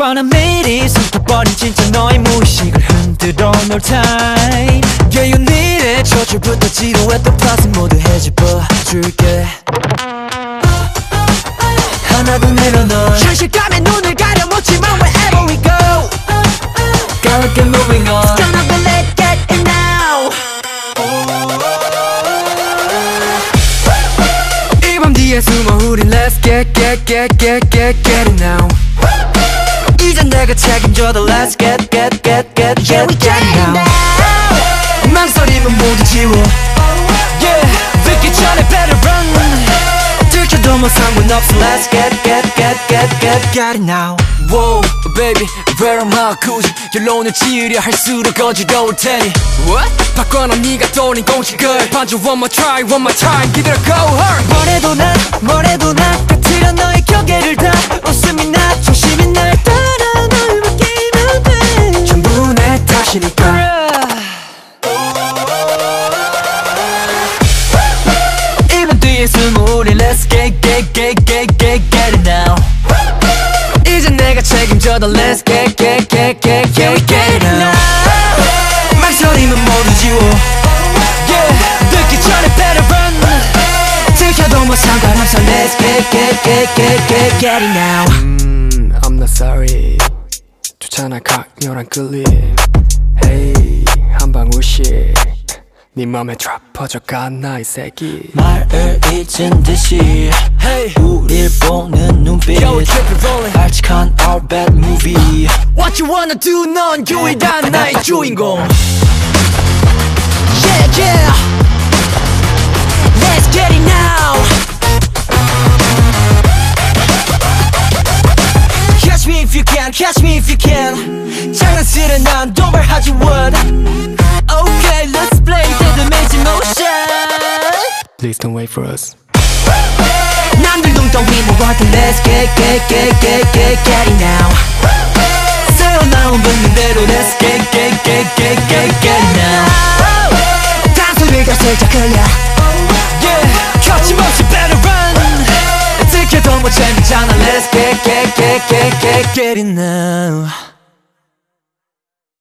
뻔한 매일이 숨겨버린 진짜 너의 무의식을 흔들어 놓을 time. Yeah, you need it. 저줄부터 지루했던 플러스 모두 해집어줄게. 하나도 내려놔. 현실감에 눈을 가려놓지만 wherever we go, gotta get moving on. It's gonna be let's get it now. 이 밤 뒤에 숨어 우린 let's get it now. 이젠 내가 책임져도 let's get it now. 망설임은 모두 지워. Yeah, 듣기 전에 better run. 들켜도 뭐 상관없어 let's get it now. Whoa, baby, where am I? 굳이 결론을 지으려 할수록 어지러울 테니 What? 바꿔놔 네가 떠올린 공식을 반주 one more try, one more time 기다려 go hard. 뭐래도 난 같으려 너의 경계를 다 웃음이 나 중심이 날 따라 널 맡기면 돼. 전부 내 탓이니까. 이번 뒤에 숨어 우리 let's get it now. 이제 내가 책임져도 let's get it now. 망설임은 모두 지워. Yeah, 듣기 전에 better run. 들켜도 뭐 상관없어 let's get it now. I'm not sorry. 좋잖아 강렬한 끌림. Hey, 한 방울씩 네 맘에 trap 퍼져가 나의 새끼. 말을 잊은 듯이 hey, 우릴 보는 눈빛. Yo, keep it rolling. 발칙한 our bad movie. What you wanna do? 넌 유일한 나의 주인공. Yeah, yeah. Let's get it now. Catch me if you can, catch me if you can. 장난스레 난 도발하지 what. Okay, let's play the motion. Please don't wait for us. 남들 눈덩이 모아도 let's get it now. 새어나온 본능대로 let's get it now. 단소리가 살짝 흘려. Yeah, 거침없이 better run. 들켜도 뭐 재밌잖아 let's get it now.